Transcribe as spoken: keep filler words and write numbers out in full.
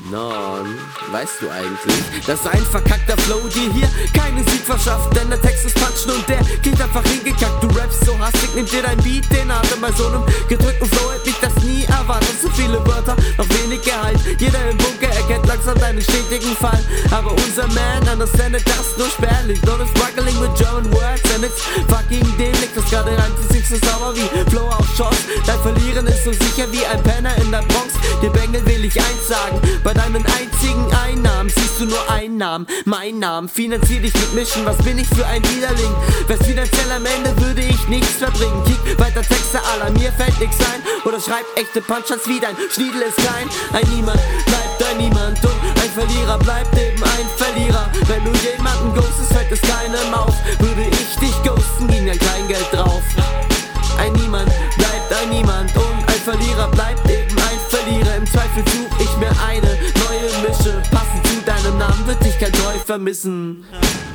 Non, weißt du eigentlich, dass ein verkackter Flow dir hier keinen Sieg verschafft? Denn der Text ist Punchen und der geht einfach hingekackt. Du rappst so hastig, nimmt dir dein Beat den Atem. Bei so einem gedrückten Flow hätte ich das nie erwartet. So viele Wörter, noch wenig Gehalt. Jeder im Bunker erkennt langsam deinen stetigen Fall. Aber unser Man understandet das nur spärlich. Don't struggling with German words and it's fucking dämlich. Das gerade reimt ist nicht so sauber wie Flow auf Shots. Dein Verlieren ist so sicher wie ein Penner in der Bronx. Dir Bengel will ich eins sagen, bei deinen einzigen Einnahmen siehst du nur Einnahmen, mein Namen. Finanzier dich mit Mischen, was bin ich für ein Widerling? Wär's finanziell am Ende, würde ich nichts verbringen. Kick weiter Texte aller, mir fällt nix ein. Oder schreib echte Punchlines wie dein Schniedel ist klein. Ein Niemand bleibt ein Niemand und ein Verlierer bleibt eben ein Verlierer. Wenn du jemanden ghostest, fällt es keinem auf. Würde ich dich ghosten, ging dann kein Geld drauf. Ein Niemand bleibt ein Niemand und ein Verlierer bleibt eben ein Verlierer. Im Zweifel such ich mir eine neue Mische. Passend zu deinem Namen wird dich kein Treu vermissen.